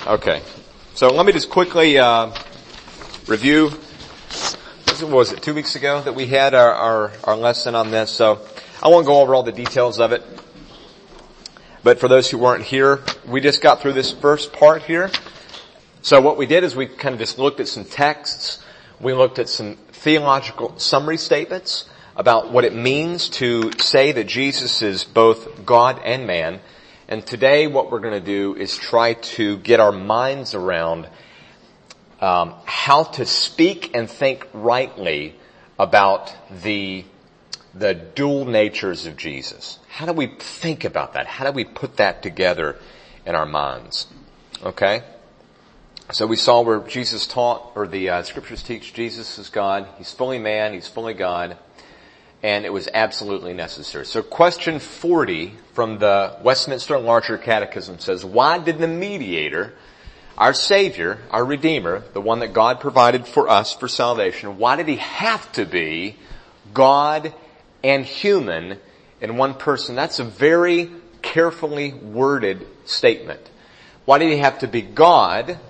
Okay. So let me just quickly review. What was it, 2 weeks ago that we had our lesson on this? So I won't go over all the details of it. But for those who weren't here, we just got through this first part here. So what we did is we kind of just looked at some texts. We looked at some theological summary statements about what it means to say that Jesus is both God and man. And today what we're going to do is try to get our minds around how to speak and think rightly about the dual natures of Jesus. How do we think about that? How do we put that together in our minds? Okay? So we saw where Jesus taught, or the scriptures teach Jesus is God. He's fully man, he's fully God. And it was absolutely necessary. So question 40 from the Westminster Larger Catechism says, why did the mediator, our Savior, our Redeemer, the one that God provided for us for salvation, why did he have to be God and human in one person? That's a very carefully worded statement. Why did he have to be God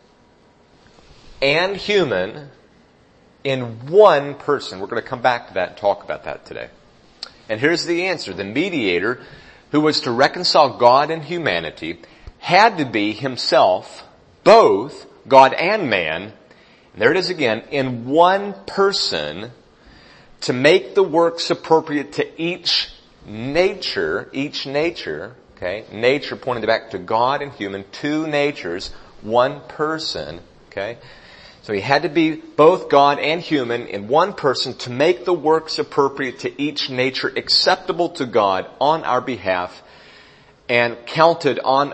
and human in one person? We're going to come back to that and talk about that today. And here's the answer. The mediator, who was to reconcile God and humanity, had to be himself both God and man, and there it is again, in one person, to make the works appropriate to each nature, okay, nature pointing back to God and human, two natures, one person, okay. So he had to be both God and human in one person to make the works appropriate to each nature acceptable to God on our behalf and counted on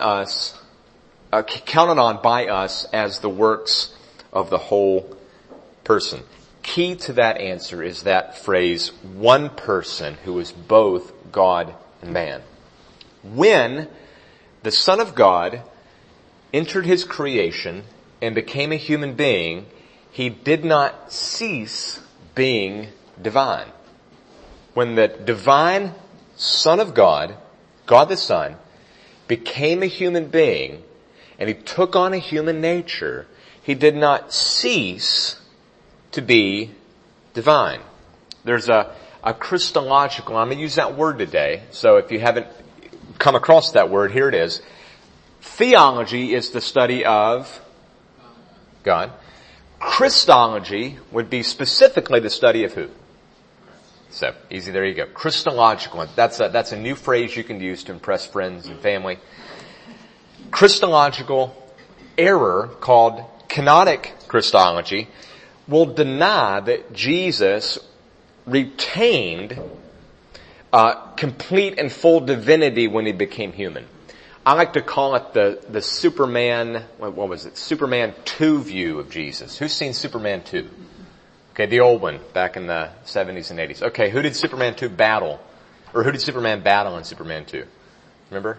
by us as the works of the whole person. Key to that answer is that phrase, one person who is both God and man. When the Son of God entered his creation and became a human being, he did not cease being divine. When the divine Son of God, God the Son, became a human being and he took on a human nature, he did not cease to be divine. There's a Christological, I'm going to use that word today, so if you haven't come across that word, here it is. Theology is the study of God. Christology would be specifically the study of who? So, easy, there you go. Christological. That's a new phrase you can use to impress friends and family. Christological error called kenotic Christology will deny that Jesus retained complete and full divinity when he became human. I like to call it the Superman, what was it? Superman 2 view of Jesus. Who's seen Superman 2? Okay, the old one back in the 70s and 80s. Okay, who did Superman 2 battle? Or who did Superman battle in Superman 2? Remember?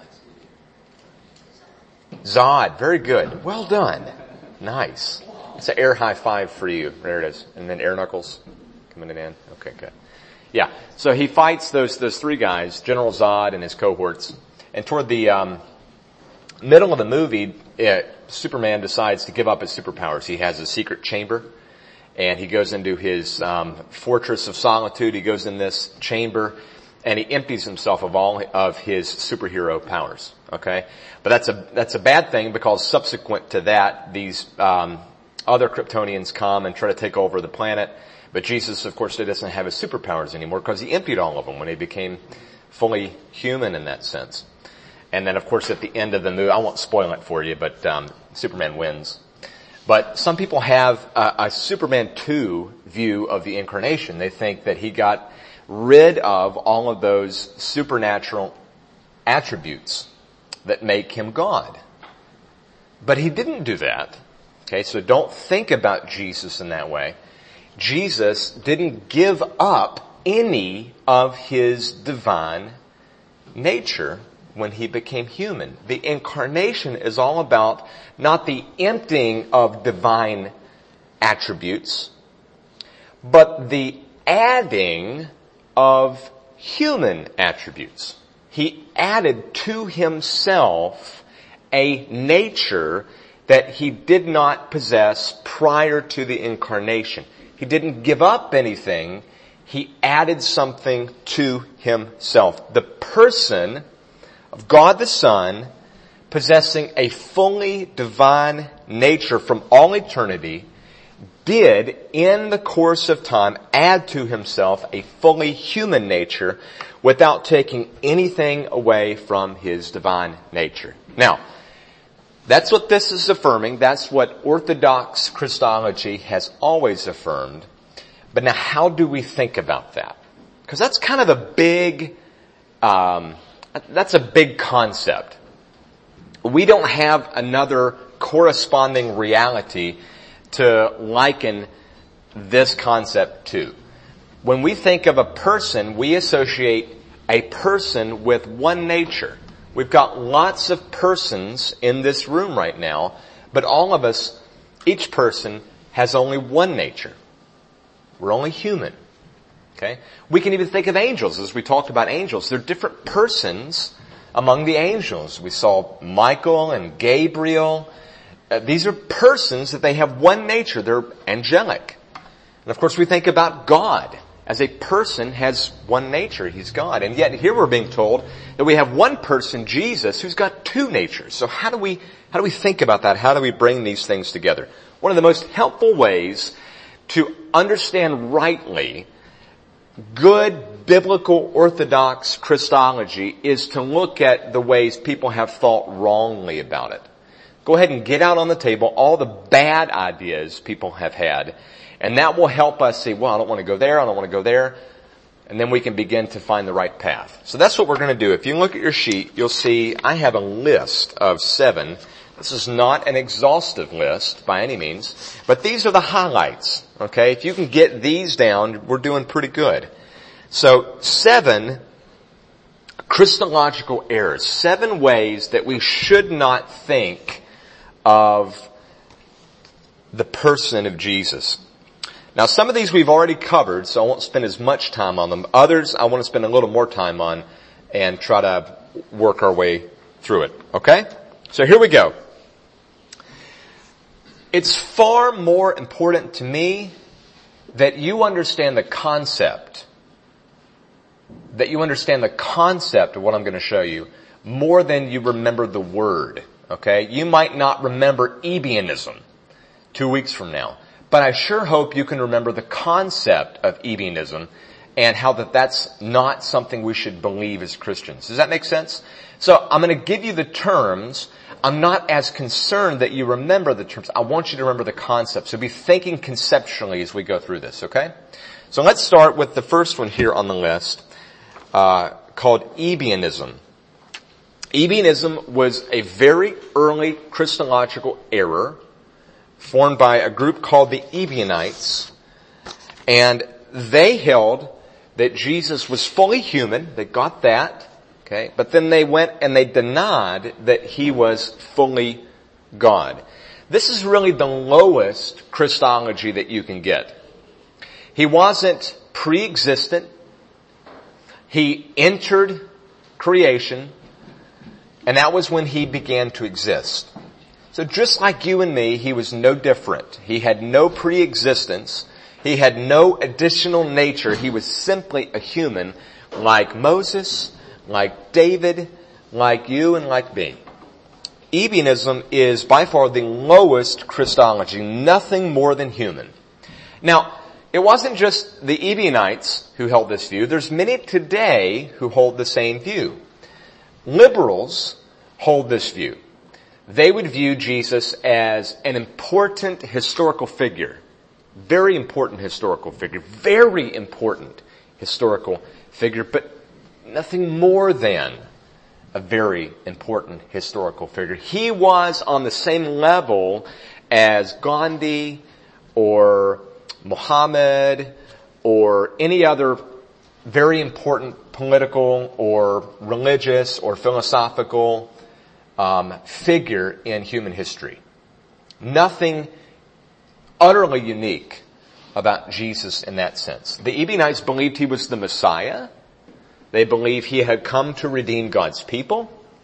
Zod. Very good. Well done. Nice. It's an air high five for you. There it is. And then air knuckles coming in. Okay, good. Yeah. So he fights those three guys, General Zod and his cohorts. And toward the middle of the movie, Superman decides to give up his superpowers. He has a secret chamber, and he goes into his fortress of solitude. He goes in this chamber, and he empties himself of all of his superhero powers. Okay, but that's a bad thing, because subsequent to that, these other Kryptonians come and try to take over the planet. But Jesus, of course, doesn't have his superpowers anymore because he emptied all of them when he became fully human in that sense. And then, of course, at the end of the movie, I won't spoil it for you, but Superman wins. But some people have a Superman 2 view of the incarnation. They think that he got rid of all of those supernatural attributes that make him God. But he didn't do that. Okay, so don't think about Jesus in that way. Jesus didn't give up any of his divine nature when he became human. The incarnation is all about not the emptying of divine attributes, but the adding of human attributes. He added to himself a nature that he did not possess prior to the incarnation. He didn't give up anything. He added something to himself. The person of God the Son, possessing a fully divine nature from all eternity, did, in the course of time, add to himself a fully human nature without taking anything away from his divine nature. Now, that's what this is affirming. That's what Orthodox Christology has always affirmed. But now, how do we think about that? Because that's kind of a big, that's a big concept. We don't have another corresponding reality to liken this concept to. When we think of a person, we associate a person with one nature. We've got lots of persons in this room right now, but all of us, each person has only one nature. We're only human. Okay? We can even think of angels, as we talked about angels. They're different persons among the angels. We saw Michael and Gabriel. These are persons that they have one nature. They're angelic. And of course we think about God. As a person has one nature. He's God. And yet here we're being told that we have one person, Jesus, who's got two natures. So how do we think about that? How do we bring these things together? One of the most helpful ways to understand rightly good biblical Orthodox Christology is to look at the ways people have thought wrongly about it. Go ahead and get out on the table all the bad ideas people have had, and that will help us see, well, I don't want to go there, I don't want to go there, and then we can begin to find the right path. So that's what we're going to do. If you look at your sheet, you'll see I have a list of 7. This is not an exhaustive list by any means, but these are the highlights. Okay? If you can get these down, we're doing pretty good. So 7 Christological errors, 7 ways that we should not think of the person of Jesus. Now some of these we've already covered, so I won't spend as much time on them. Others I want to spend a little more time on and try to work our way through it. Okay? So here we go. It's far more important to me that you understand the concept. That you understand the concept of what I'm going to show you more than you remember the word. Okay? You might not remember Ebionism 2 weeks from now. But I sure hope you can remember the concept of Ebionism and how that's not something we should believe as Christians. Does that make sense? So I'm going to give you the terms. I'm not as concerned that you remember the terms. I want you to remember the concept. So be thinking conceptually as we go through this, okay? So let's start with the first one here on the list, called Ebionism. Ebionism was a very early Christological error formed by a group called the Ebionites, and they held that Jesus was fully human. They got that, okay? But then they went and they denied that he was fully God. This is really the lowest Christology that you can get. He wasn't pre-existent. He entered creation, and that was when he began to exist. So just like you and me, he was no different. He had no pre-existence. He had no additional nature. He was simply a human like Moses, like David, like you and like me. Ebionism is by far the lowest Christology, nothing more than human. Now, it wasn't just the Ebionites who held this view. There's many today who hold the same view. Liberals hold this view. They would view Jesus as an important historical figure. Very important historical figure. Very important historical figure, but nothing more than a very important historical figure. He was on the same level as Gandhi or Muhammad or any other very important political or religious or philosophical figure in human history. Nothing utterly unique about Jesus in that sense. The Ebionites believed he was the Messiah. They believed he had come to redeem God's people.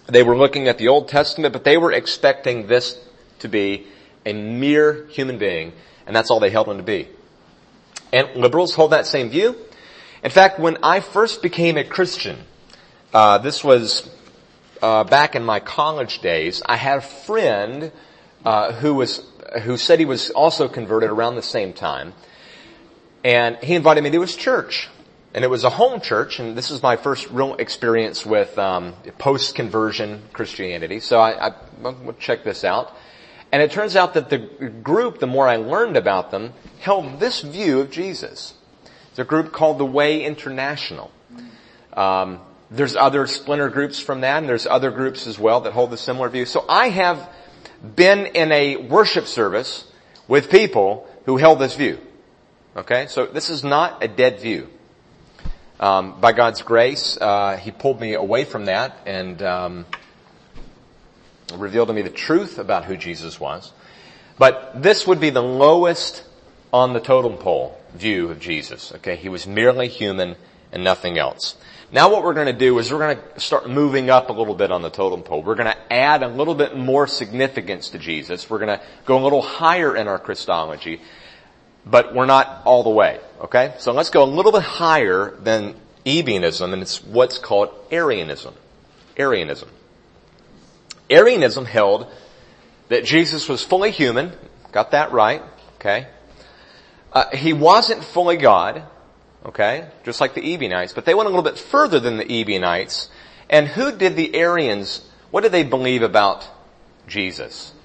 They were looking at the Old Testament, but they were expecting this to be a mere human being, and that's all they held him to be. And liberals hold that same view. In fact, when I first became a Christian, this was back in my college days, I had a friend who said he was also converted around the same time, and he invited me to his church. And it was a home church, and this is my first real experience with post-conversion Christianity. So I will check this out. And it turns out that the group, the more I learned about them, held this view of Jesus. It's a group called the Way International. There's other splinter groups from that, and there's other groups as well that hold a similar view. So I have been in a worship service with people who held this view. Okay? So this is not a dead view. By God's grace, He pulled me away from that and revealed to me the truth about who Jesus was. But this would be the lowest on the totem pole view of Jesus. Okay, He was merely human and nothing else. Now what we're going to do is we're going to start moving up a little bit on the totem pole. We're going to add a little bit more significance to Jesus. We're going to go a little higher in our Christology. But we're not all the way, okay? So let's go a little bit higher than Ebionism, and it's what's called Arianism. Arianism. Arianism held that Jesus was fully human. Got that right, okay? He wasn't fully God, okay? Just like the Ebionites, but they went a little bit further than the Ebionites. And who did the Arians, what did they believe about Jesus?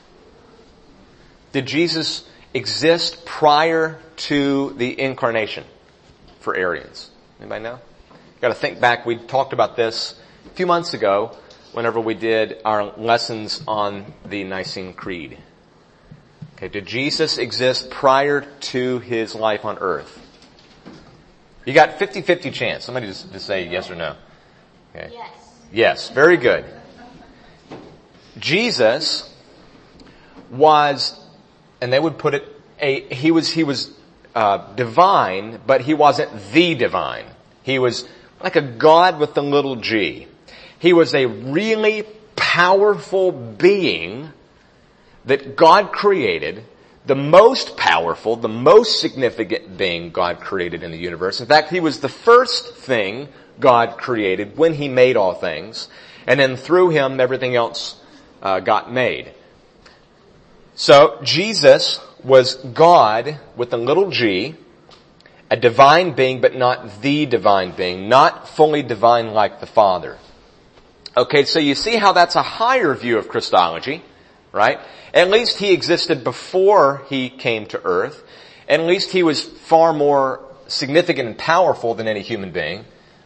Did Jesus exist prior to the incarnation for Arians? Anybody know? Got to think back. We talked about this a few months ago whenever we did our lessons on the Nicene Creed. Okay, did Jesus exist prior to His life on earth? You got 50-50 chance. Somebody just say yes or no. Okay. Yes. Yes, very good. Jesus was, and they would put it, he was divine, but He wasn't the divine. He was like a God with the little g. He was a really powerful being that God created, the most powerful, the most significant being God created in the universe. In fact, He was the first thing God created when He made all things, and then through Him everything else got made. So Jesus was God with a little g, a divine being, but not the divine being, not fully divine like the Father. Okay, so you see how that's a higher view of Christology, right? At least He existed before He came to earth. At least He was far more significant and powerful than any human being.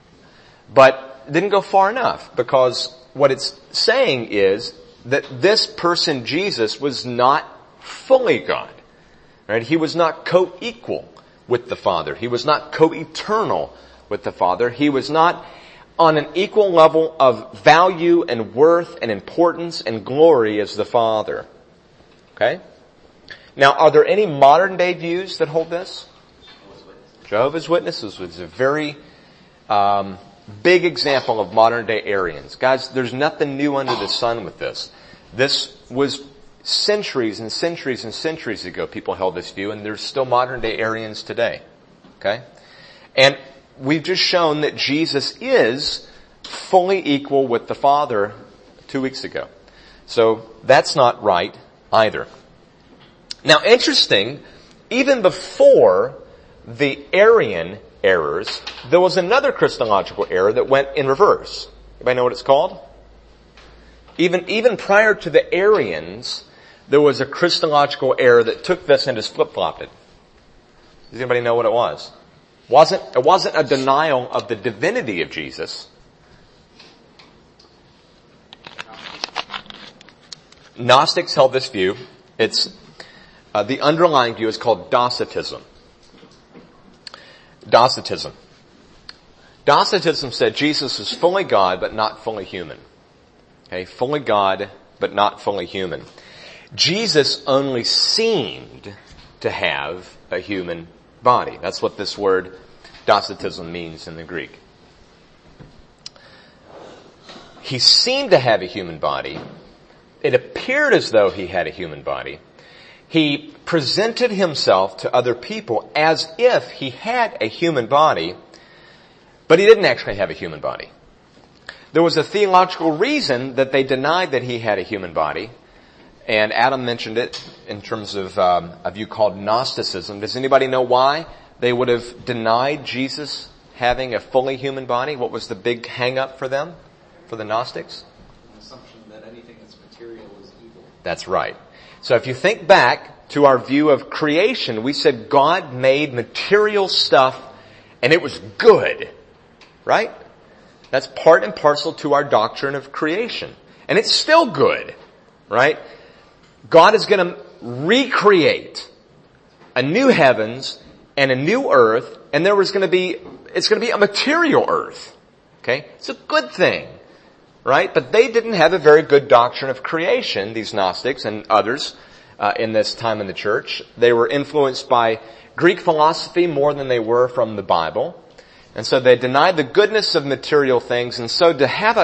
But didn't go far enough, because what it's saying is that this person, Jesus, was not fully God. Right? He was not co-equal with the Father. He was not co-eternal with the Father. He was not on an equal level of value and worth and importance and glory as the Father. Okay? Now, are there any modern day views that hold this? Jehovah's Witnesses was a very big example of modern day Arians. Guys, there's nothing new under the sun with this. This was centuries and centuries and centuries ago people held this view, and there's still modern day Arians today. Okay? And we've just shown that Jesus is fully equal with the Father 2 weeks ago. So that's not right either. Now, interesting, even before the Arian errors, there was another Christological error that went in reverse. Anybody know what it's called? Even prior to the Arians, there was a Christological error that took this and just flip-flopped it. Does anybody know what it was? It wasn't a denial of the divinity of Jesus. Gnostics held this view. It's the underlying view is called Docetism. Docetism. Docetism said Jesus was fully God but not fully human. Okay, fully God but not fully human. Jesus only seemed to have a human body. That's what this word Docetism means in the Greek. He seemed to have a human body. It appeared as though he had a human body. He presented himself to other people as if he had a human body, but he didn't actually have a human body. There was a theological reason that they denied that he had a human body, and Adam mentioned it in terms of a view called Gnosticism. Does anybody know why they would have denied Jesus having a fully human body? What was the big hang-up for them, for the Gnostics? An assumption that anything that's material is evil. That's right. So if you think back to our view of creation, we said God made material stuff and it was good, right? That's part and parcel to our doctrine of creation. And it's still good, right? God is going to recreate a new heavens and a new earth, and it's going to be a material earth. Okay? It's a good thing, right? But they didn't have a very good doctrine of creation, these Gnostics and others in this time in the church. They were influenced by Greek philosophy more than they were from the Bible. And so they denied the goodness of material things. And so to have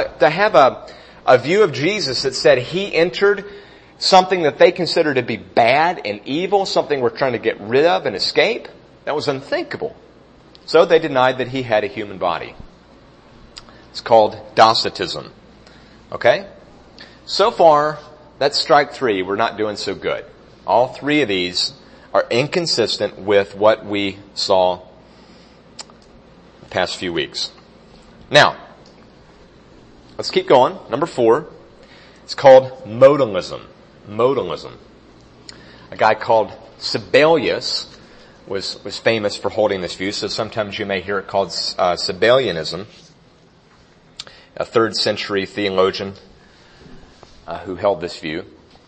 a view of Jesus that said he entered something that they considered to be bad and evil, something we're trying to get rid of and escape, that was unthinkable. So they denied that he had a human body. It's called Docetism. Okay? So far, that's strike three. We're not doing so good. All three of these are inconsistent with what we saw the past few weeks. Now, let's keep going. Number 4. It's called modalism. Modalism. A guy called Sabellius was famous for holding this view, so sometimes you may hear it called Sabellianism, a 3rd century theologian who held this view.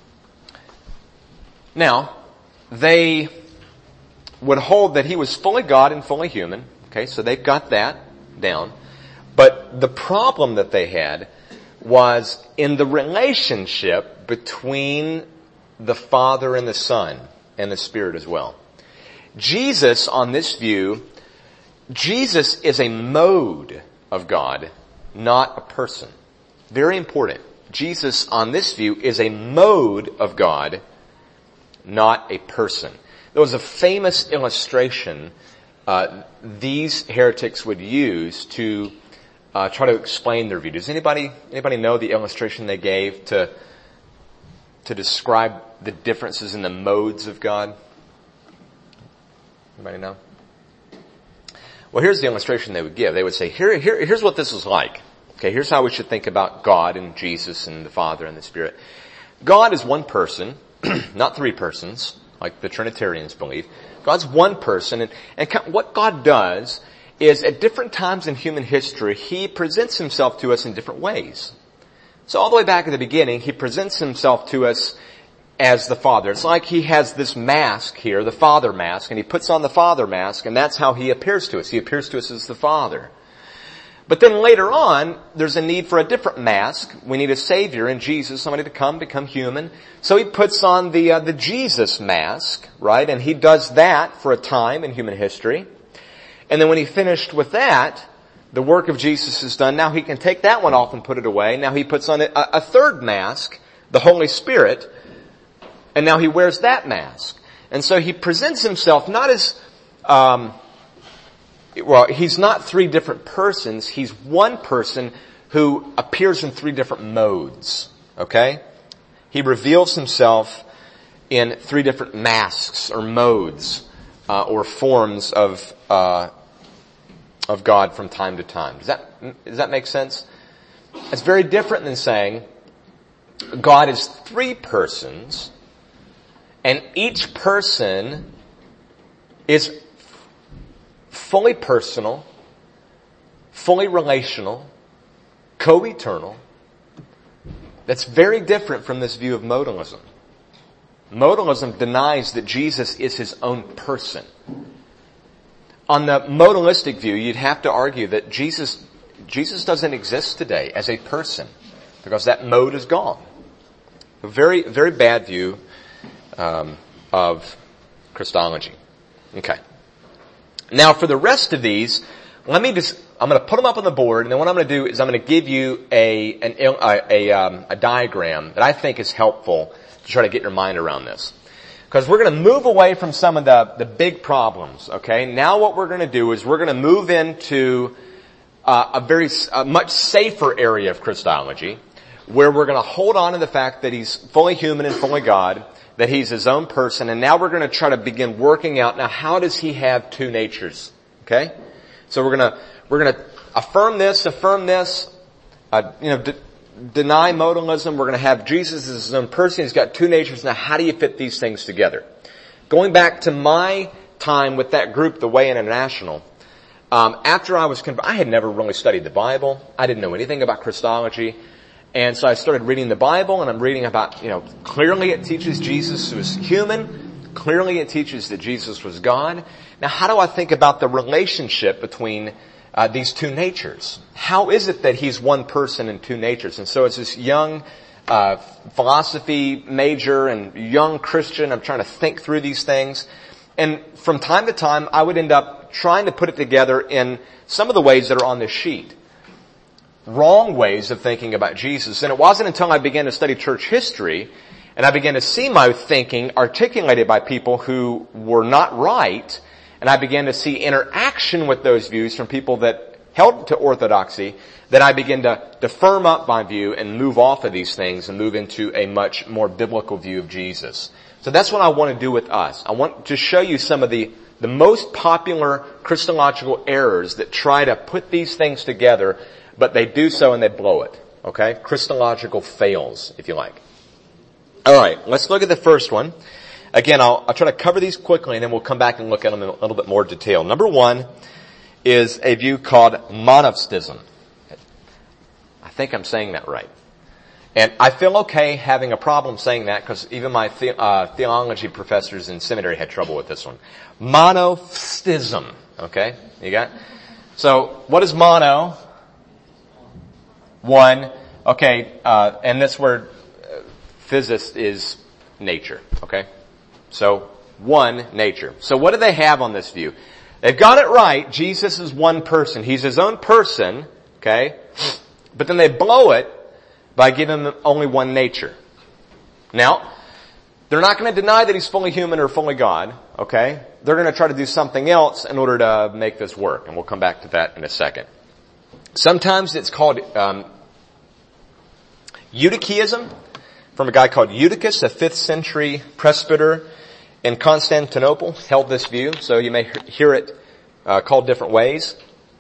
Now, they would hold that he was fully God and fully human. Okay, so they've got that down. But the problem that they had was in the relationship between the Father and the Son and the Spirit as well. Jesus, on this view, Jesus is a mode of God, not a person. Very important. Jesus, on this view, is a mode of God, not a person. There was a famous illustration these heretics would use to try to explain their view. Does anybody know the illustration they gave to describe the differences in the modes of God? Anybody know? Well, here's the illustration they would give. They would say, here's what this is like. Okay, here's how we should think about God and Jesus and the Father and the Spirit. God is one person, not three persons, like the Trinitarians believe. God's one person, and what God does is at different times in human history, he presents himself to us in different ways. So all the way back at the beginning, he presents himself to us as the Father. It's like he has this mask here, the Father mask, and he puts on the Father mask, and that's how he appears to us. He appears to us as the Father. But then later on, there's a need for a different mask. We need a Savior in Jesus, somebody to come, become human. So he puts on the Jesus mask, right? And he does that for a time in human history. And then when he finished with that, the work of Jesus is done. Now he can take that one off and put it away. Now he puts on a third mask, the Holy Spirit, and now he wears that mask. And so he presents himself not as, he's not three different persons. He's one person who appears in three different modes. Okay? He reveals himself in three different masks or modes, or forms of God from time to time. Does that make sense? It's very different than saying God is three persons, and each person is fully personal, fully relational, co-eternal. That's very different from this view of modalism. Modalism denies that Jesus is his own person. On the modalistic view, you'd have to argue that Jesus doesn't exist today as a person because that mode is gone. A very, very bad view of Christology. Okay. Now for the rest of these, I I'm going to put them up on the board, and then what I'm going to do is I'm going to give you a diagram that I think is helpful to try to get your mind around this. Because we're going to move away from some of the big problems, okay? Now what we're going to do is we're going to move into a much safer area of Christology, where we're going to hold on to the fact that he's fully human and fully God, that he's his own person, and now we're going to try to begin working out, now how does he have two natures? Okay? So we're going to affirm this, deny modalism. We're going to have Jesus as his own person. He's got two natures. Now how do you fit these things together? Going back to my time with that group, the Way International, after I was converted, I had never really studied the Bible. I didn't know anything about Christology. And so I started reading the Bible, and I'm reading about, clearly it teaches Jesus was human. Clearly it teaches that Jesus was God. Now how do I think about the relationship between these two natures? How is it that he's one person and two natures? And so as this young philosophy major and young Christian, I'm trying to think through these things. And from time to time, I would end up trying to put it together in some of the ways that are on this sheet. Wrong ways of thinking about Jesus. And it wasn't until I began to study church history and I began to see my thinking articulated by people who were not right, and I began to see interaction with those views from people that held to orthodoxy, that I began to firm up my view and move off of these things and move into a much more biblical view of Jesus. So that's what I want to do with us. I want to show you some of the most popular Christological errors that try to put these things together, but they do so and they blow it. Okay? Christological fails, if you like. Alright, let's look at the first one. Again, I'll try to cover these quickly and then we'll come back and look at them in a little bit more detail. Number one is a view called monistism. I think I'm saying that right. And I feel okay having a problem saying that because even my theology professors in seminary had trouble with this one. Monistism. Okay? You got it? So, what is mono? One. Okay, and this word, physist, is nature. Okay? So, one nature. So what do they have on this view? They've got it right. Jesus is one person. He's his own person. Okay? But then they blow it by giving him only one nature. Now, they're not going to deny that he's fully human or fully God. Okay? They're going to try to do something else in order to make this work. And we'll come back to that in a second. Sometimes it's called Eutychianism, from a guy called Eutychus, a 5th century presbyter in Constantinople, held this view. So you may hear it called different ways.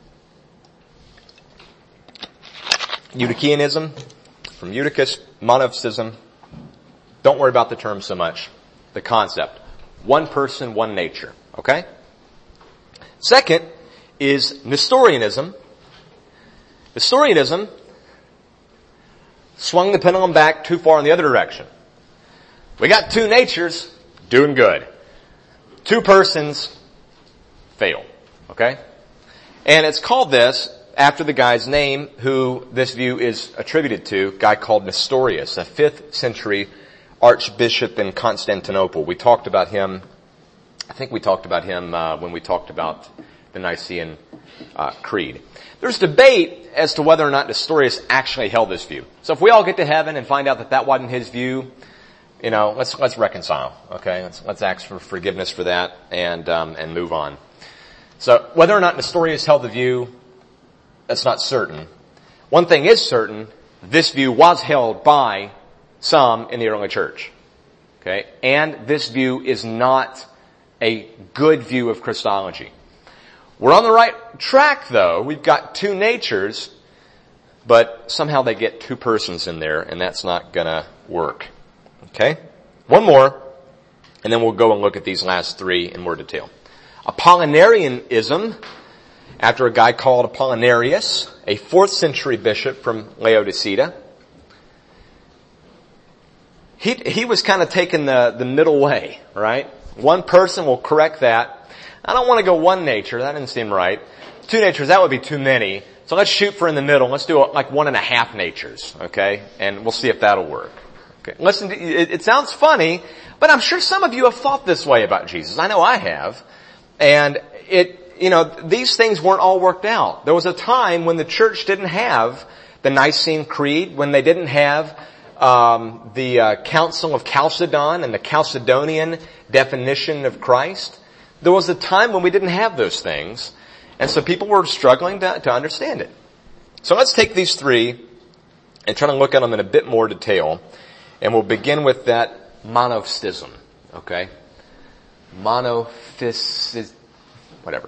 Eutychianism, from Eutychus, monistism. Don't worry about the term so much. The concept. One person, one nature. Okay? Second is Nestorianism. Nestorianism swung the pendulum back too far in the other direction. We got two natures, doing good. Two persons, fail. Okay? And it's called this after the guy's name who this view is attributed to, a guy called Nestorius, a 5th century archbishop in Constantinople. We talked about him, I think we talked about him when we talked about the Nicene Creed. There's debate as to whether or not Nestorius actually held this view. So if we all get to heaven and find out that that wasn't his view, let's reconcile. Okay, let's ask for forgiveness for that and move on. So whether or not Nestorius held the view, that's not certain. One thing is certain: this view was held by some in the early church. Okay, and this view is not a good view of Christology. We're on the right track, though. We've got two natures, but somehow they get two persons in there, and that's not gonna work. Okay? One more, and then we'll go and look at these last three in more detail. Apollinarianism, after a guy called Apollinarius, a 4th century bishop from Laodicea. He was kind of taking the middle way, right? One person will correct that. I don't want to go one nature. That didn't seem right. Two natures, that would be too many. So let's shoot for in the middle. Let's do like 1.5 natures, okay? And we'll see if that'll work. Okay. Listen, it sounds funny, but I'm sure some of you have thought this way about Jesus. I know I have. And these things weren't all worked out. There was a time when the church didn't have the Nicene Creed, when they didn't have the Council of Chalcedon and the Chalcedonian definition of Christ. There was a time when we didn't have those things, and so people were struggling to understand it. So let's take these three and try to look at them in a bit more detail, and we'll begin with that monophysism, okay? Whatever.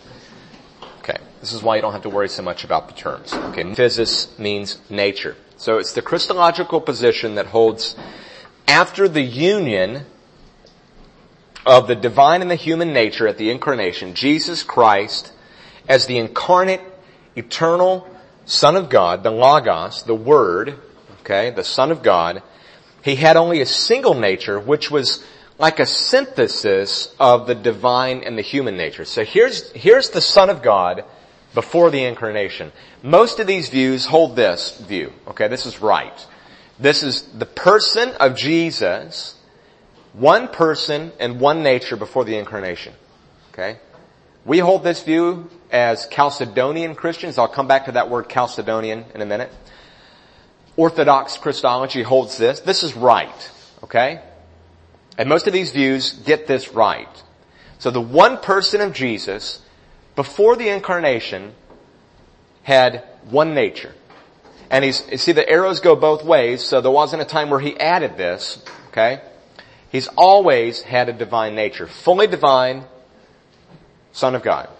Okay, this is why you don't have to worry so much about the terms. Okay, physis means nature. So it's the Christological position that holds after the union of the divine and the human nature at the incarnation, Jesus Christ as the incarnate, eternal Son of God, the Logos, the Word, okay, the Son of God. He had only a single nature, which was like a synthesis of the divine and the human nature. So here's the Son of God before the incarnation. Most of these views hold this view. Okay, this is right. This is the person of Jesus, one person and one nature before the incarnation. Okay? We hold this view as Chalcedonian Christians. I'll come back to that word Chalcedonian in a minute. Orthodox Christology holds this. This is right. Okay? And most of these views get this right. So the one person of Jesus, before the incarnation, had one nature. And you see the arrows go both ways, so there wasn't a time where he added this, okay? He's always had a divine nature. Fully divine, Son of God.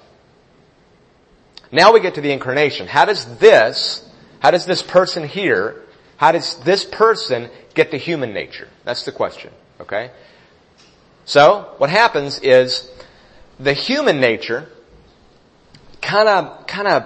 Now we get to the incarnation. How does this person here, how does this person get the human nature? That's the question, okay? So, what happens is, the human nature kind of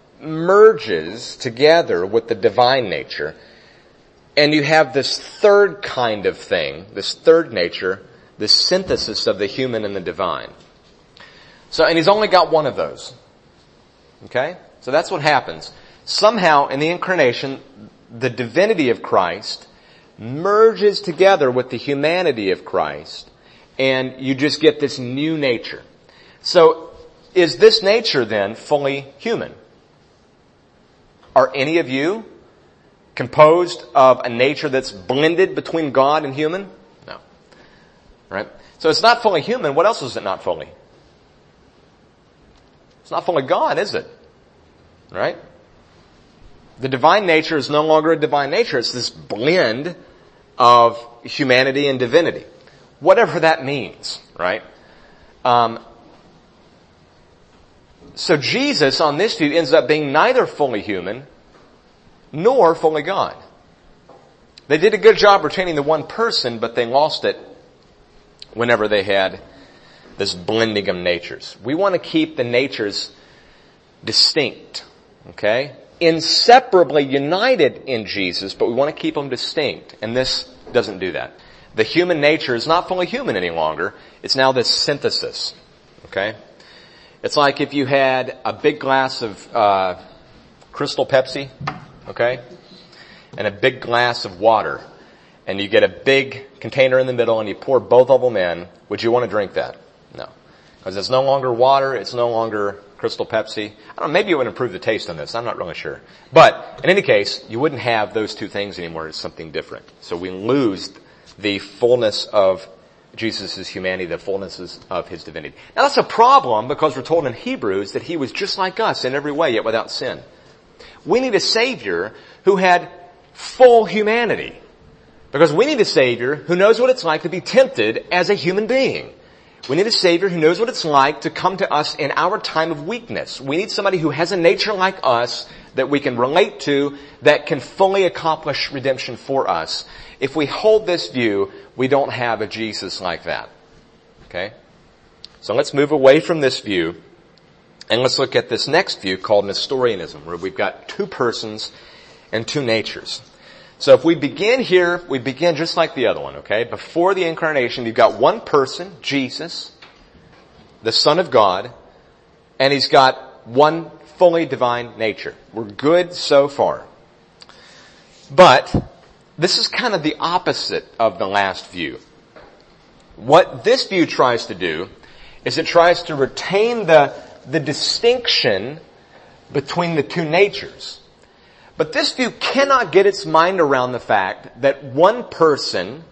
merges together with the divine nature, and you have this third kind of thing, this third nature, this synthesis of the human and the divine. So, and he's only got one of those. Okay? So that's what happens. Somehow, in the incarnation, the divinity of Christ merges together with the humanity of Christ, and you just get this new nature. So, is this nature then fully human? Are any of you composed of a nature that's blended between God and human? No. Right? So it's not fully human. What else is it not fully? It's not fully God, is it? Right? The divine nature is no longer a divine nature. It's this blend of humanity and divinity. Whatever that means, right? So Jesus, on this view, ends up being neither fully human nor fully God. They did a good job retaining the one person, but they lost it whenever they had this blending of natures. We want to keep the natures distinct, okay? Inseparably united in Jesus, but we want to keep them distinct, and this doesn't do that. The human nature is not fully human any longer. It's now this synthesis, okay? It's like if you had a big glass of Crystal Pepsi, okay, and a big glass of water, and you get a big container in the middle and you pour both of them in. Would you want to drink that? No. Because it's no longer water, it's no longer Crystal Pepsi. I don't know, maybe it would improve the taste on this, I'm not really sure. But, in any case, you wouldn't have those two things anymore, it's something different. So we lose the fullness of Jesus' humanity, the fullness of his divinity. Now that's a problem because we're told in Hebrews that he was just like us in every way, yet without sin. We need a Savior who had full humanity. Because we need a Savior who knows what it's like to be tempted as a human being. We need a Savior who knows what it's like to come to us in our time of weakness. We need somebody who has a nature like us that we can relate to, that can fully accomplish redemption for us. If we hold this view, we don't have a Jesus like that. Okay? So let's move away from this view, and let's look at this next view called Nestorianism, where we've got two persons and two natures. So if we begin here, we begin just like the other one, okay? Before the incarnation, you've got one person, Jesus, the Son of God, and he's got one fully divine nature. We're good so far. But this is kind of the opposite of the last view. What this view tries to do is it tries to retain the the distinction between the two natures. But this view cannot get its mind around the fact that one person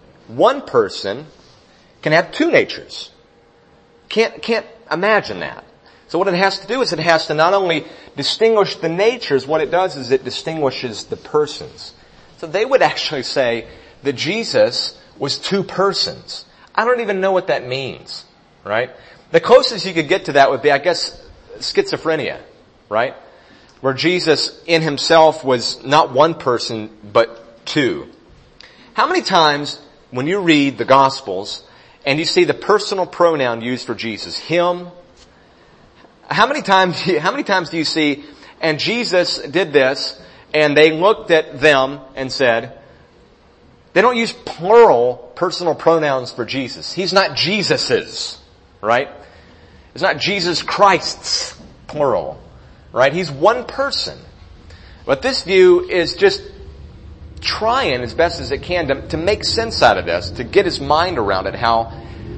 can have two natures. Can't imagine that. So what it has to do is it has to not only distinguish the natures, what it does is it distinguishes the persons. So they would actually say that Jesus was two persons. I don't even know what that means, right? The closest you could get to that would be, I guess, schizophrenia, right? Where Jesus in himself was not one person, but two. How many times when you read the Gospels and you see the personal pronoun used for Jesus, him, how many times do you see, and Jesus did this, and they looked at them and said, they don't use plural personal pronouns for Jesus. He's not Jesus's, right? It's not Jesus Christ's, plural, right? He's one person. But this view is just trying as best as it can to make sense out of this, to get his mind around it, how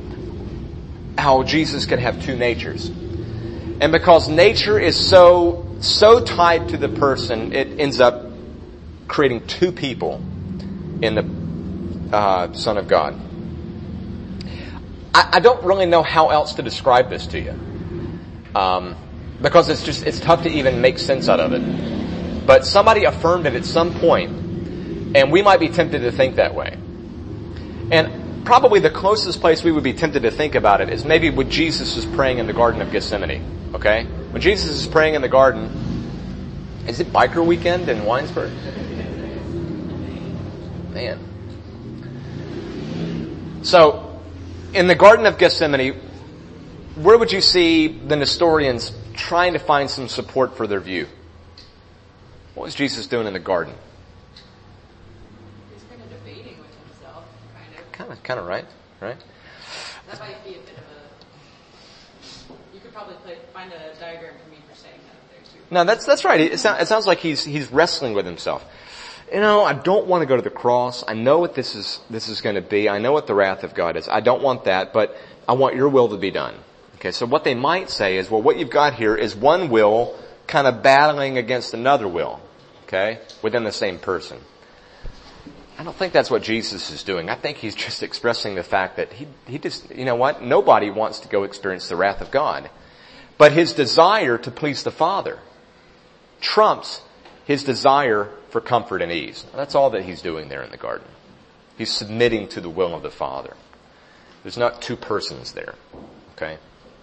Jesus could have two natures. And because nature is so tied to the person, it ends up creating two people in the Son of God. I don't really know how else to describe this to you. Because it's tough to even make sense out of it. But somebody affirmed it at some point, and we might be tempted to think that way. And probably the closest place we would be tempted to think about it is maybe when Jesus is praying in the Garden of Gethsemane. Okay? When Jesus is praying in the garden, is it biker weekend in Winesburg? Man. So, in the Garden of Gethsemane, where would you see the Nestorians trying to find some support for their view? What was Jesus doing in the garden? He's kind of debating with himself, Kind of, right? Right? That might be a bit of a... You could probably find a diagram for me for saying that up there too. No, that's right. It sounds like he's wrestling with himself. I don't want to go to the cross. I know what this is going to be. I know what the wrath of God is. I don't want that, but I want your will to be done. Okay, so what they might say is, well, what you've got here is one will kind of battling against another will, okay, within the same person. I don't think that's what Jesus is doing. I think he's just expressing the fact that he just, you know what, nobody wants to go experience the wrath of God. But his desire to please the Father trumps his desire for comfort and ease. That's all that he's doing there in the garden. He's submitting to the will of the Father. There's not two persons there, okay?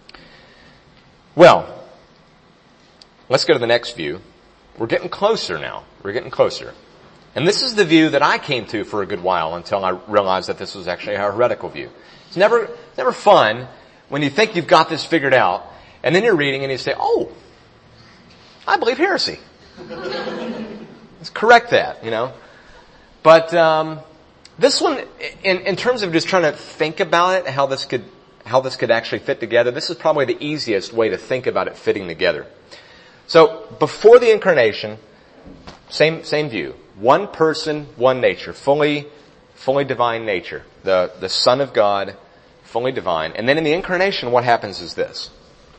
Well, let's go to the next view. We're getting closer now. We're getting closer. And this is the view that I came to for a good while until I realized that this was actually a heretical view. It's never fun when you think you've got this figured out, and then you're reading and you say, oh, I believe heresy. Let's correct that, But this one, in terms of just trying to think about it, how this could actually fit together, this is probably the easiest way to think about it fitting together. So, before the incarnation, same view. One person, one nature. Fully divine nature. The Son of God, fully divine. And then in the incarnation, what happens is this.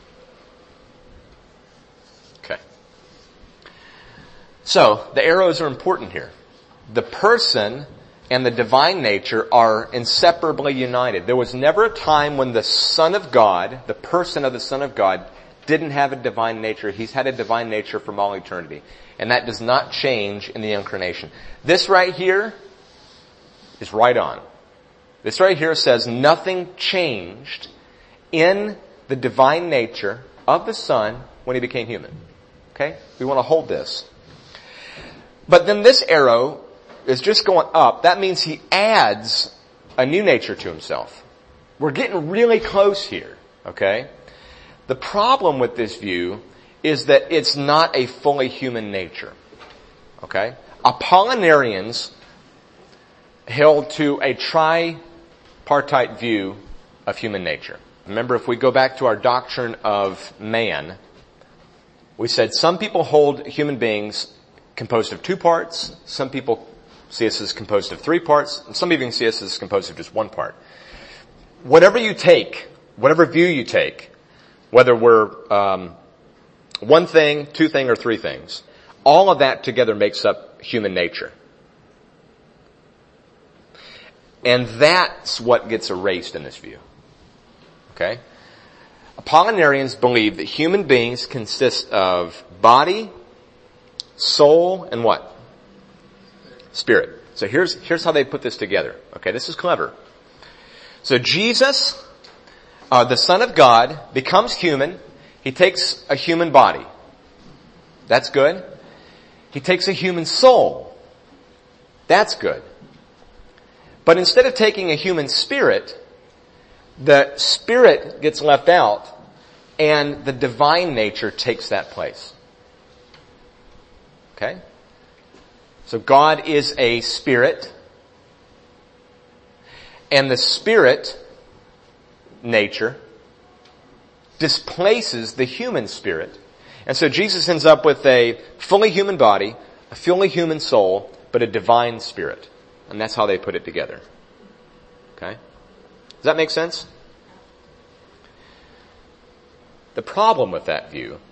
Okay. So, the arrows are important here. The person and the divine nature are inseparably united. There was never a time when the Son of God, the person of the Son of God, didn't have a divine nature. He's had a divine nature from all eternity. And that does not change in the incarnation. This right here is right on. This right here says nothing changed in the divine nature of the Son when he became human. Okay? We want to hold this. But then this arrow is just going up. That means he adds a new nature to himself. We're getting really close here. Okay? The problem with this view is that it's not a fully human nature. Okay? Apollinarians held to a tripartite view of human nature. Remember, if we go back to our doctrine of man, we said some people hold human beings composed of two parts, some people see us as composed of three parts, and some even see us as composed of just one part. Whatever you take, whatever view you take, whether we're one thing, two things, or three things. All of that together makes up human nature. And that's what gets erased in this view. Okay? Apollinarians believe that human beings consist of body, soul, and what? Spirit. So here's how they put this together. Okay, this is clever. So Jesus, the Son of God, becomes human. He takes a human body. That's good. He takes a human soul. That's good. But instead of taking a human spirit, the spirit gets left out and the divine nature takes that place. Okay? So God is a spirit, and the spirit nature displaces the human spirit. And so Jesus ends up with a fully human body, a fully human soul, but a divine spirit. And that's how they put it together. Okay? Does that make sense? The problem with that view,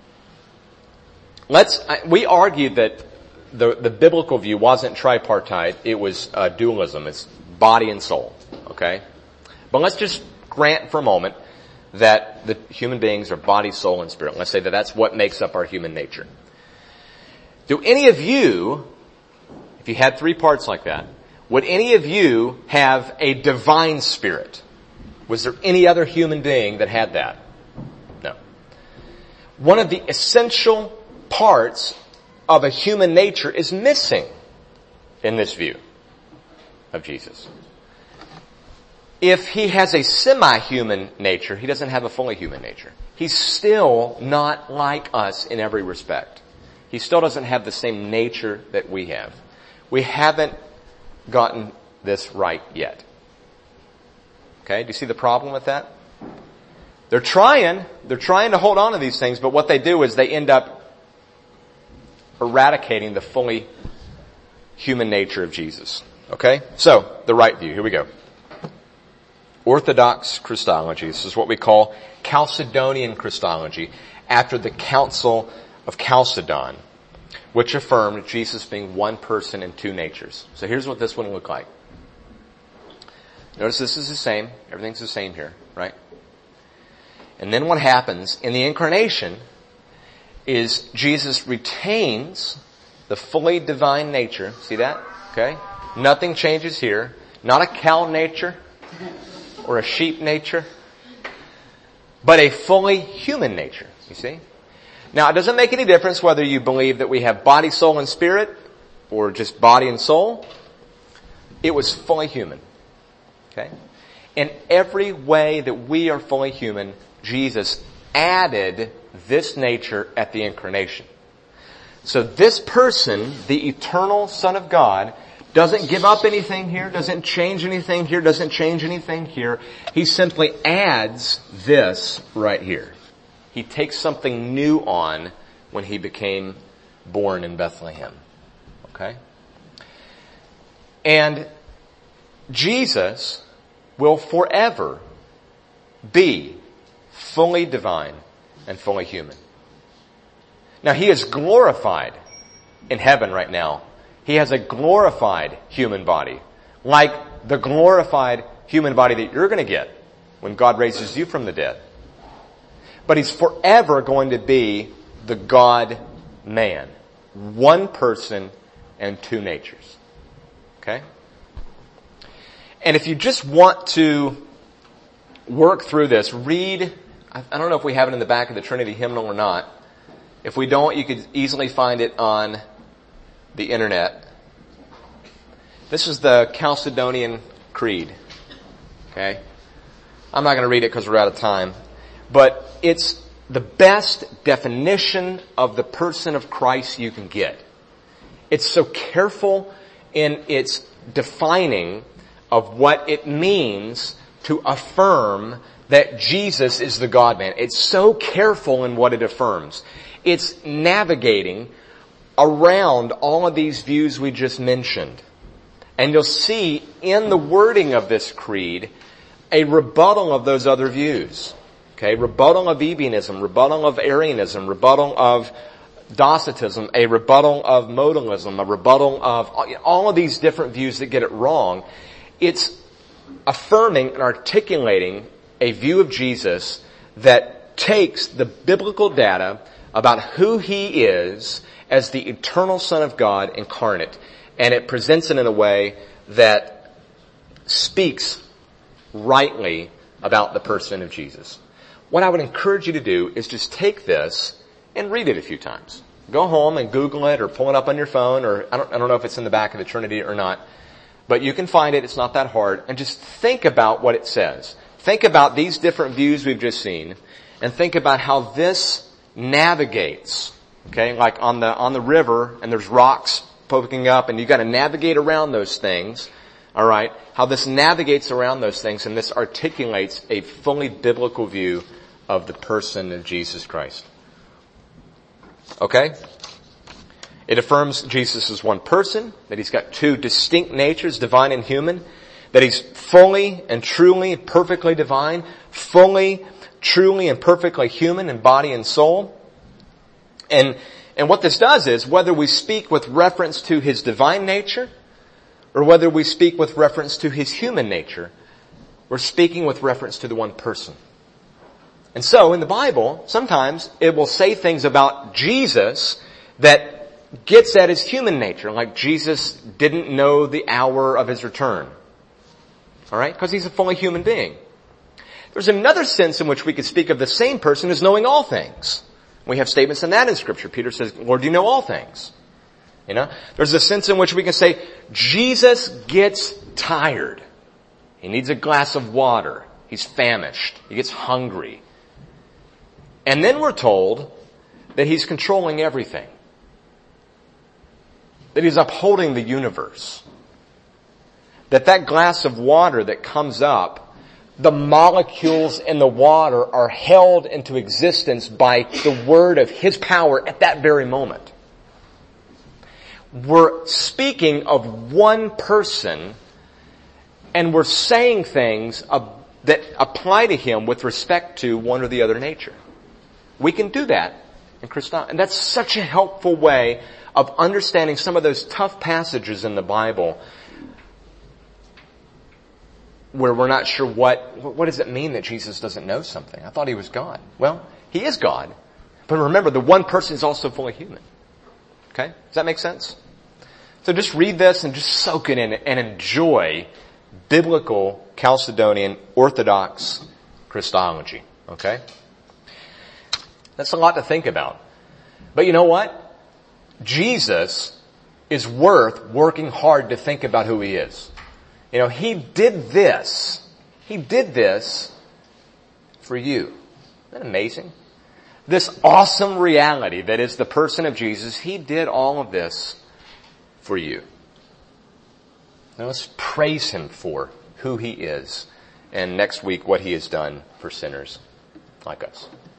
we argued that the biblical view wasn't tripartite, it was dualism. It's body and soul. Okay? But let's just grant for a moment that the human beings are body, soul, and spirit. Let's say that that's what makes up our human nature. Do any of you, if you had three parts like that, would any of you have a divine spirit? Was there any other human being that had that? No. One of the essential parts of a human nature is missing in this view of Jesus. If he has a semi-human nature, he doesn't have a fully human nature. He's still not like us in every respect. He still doesn't have the same nature that we have. We haven't gotten this right yet. Okay, do you see the problem with that? They're trying to hold on to these things, but what they do is they end up eradicating the fully human nature of Jesus. Okay? So, the right view. Here we go. Orthodox Christology. This is what we call Chalcedonian Christology after the Council of Chalcedon, which affirmed Jesus being one person in two natures. So here's what this one looked like. Notice this is the same. Everything's the same here, right? And then what happens in the incarnation is Jesus retains the fully divine nature. See that? Okay? Nothing changes here. Not a cow nature or a sheep nature, but a fully human nature. You see? Now, it doesn't make any difference whether you believe that we have body, soul, and spirit, or just body and soul. It was fully human. Okay? In every way that we are fully human, Jesus added this nature at the incarnation. So this person, the eternal Son of God, doesn't give up anything here, doesn't change anything here, doesn't change anything here. He simply adds this right here. He takes something new on when he became born in Bethlehem. Okay? And Jesus will forever be fully divine and fully human. Now, he is glorified in heaven right now. He has a glorified human body, like the glorified human body that you're going to get when God raises you from the dead. But he's forever going to be the God-man. One person and two natures. Okay? And if you just want to work through this, read, I don't know if we have it in the back of the Trinity hymnal or not. If we don't, you could easily find it on the internet. This is the Chalcedonian Creed. Okay? I'm not going to read it because we're out of time. But it's the best definition of the person of Christ you can get. It's so careful in its defining of what it means to affirm that Jesus is the God-man. It's so careful in what it affirms. It's navigating around all of these views we just mentioned. And you'll see in the wording of this creed a rebuttal of those other views. Okay, rebuttal of Ebionism, rebuttal of Arianism, rebuttal of Docetism, a rebuttal of modalism, a rebuttal of all of these different views that get it wrong. It's affirming and articulating a view of Jesus that takes the biblical data about who he is as the eternal Son of God incarnate, and it presents it in a way that speaks rightly about the person of Jesus. What I would encourage you to do is just take this and read it a few times. Go home and Google it or pull it up on your phone, or I don't know if it's in the back of the Trinity or not, but you can find it. It's not that hard. And just think about what it says. Think about these different views we've just seen, and think about how this navigates. Okay, like on the river, and there's rocks poking up, and you've got to navigate around those things. All right, how this navigates around those things, and this articulates a fully biblical view of the person of Jesus Christ. Okay? It affirms Jesus is one person, that he's got two distinct natures, divine and human, that he's fully and truly, perfectly divine, fully, truly, and perfectly human in body and soul. And what this does is, whether we speak with reference to his divine nature, or whether we speak with reference to his human nature, we're speaking with reference to the one person. And so, in the Bible, sometimes it will say things about Jesus that gets at his human nature, like Jesus didn't know the hour of his return. Alright? Because he's a fully human being. There's another sense in which we could speak of the same person as knowing all things. We have statements in that in Scripture. Peter says, Lord, you know all things. You know? There's a sense in which we can say, Jesus gets tired. He needs a glass of water. He's famished. He gets hungry. And then we're told that he's controlling everything. That he's upholding the universe. That glass of water that comes up, the molecules in the water are held into existence by the word of his power at that very moment. We're speaking of one person, and we're saying things that apply to him with respect to one or the other nature. We can do that in Christology. And that's such a helpful way of understanding some of those tough passages in the Bible where we're not sure what does it mean that Jesus doesn't know something? I thought he was God. Well, he is God. But remember, the one person is also fully human. Okay? Does that make sense? So just read this and just soak it in and enjoy biblical Chalcedonian Orthodox Christology. Okay? That's a lot to think about. But you know what? Jesus is worth working hard to think about who he is. You know, he did this. He did this for you. Isn't that amazing? This awesome reality that is the person of Jesus, he did all of this for you. Now let's praise him for who he is, and next week what he has done for sinners like us.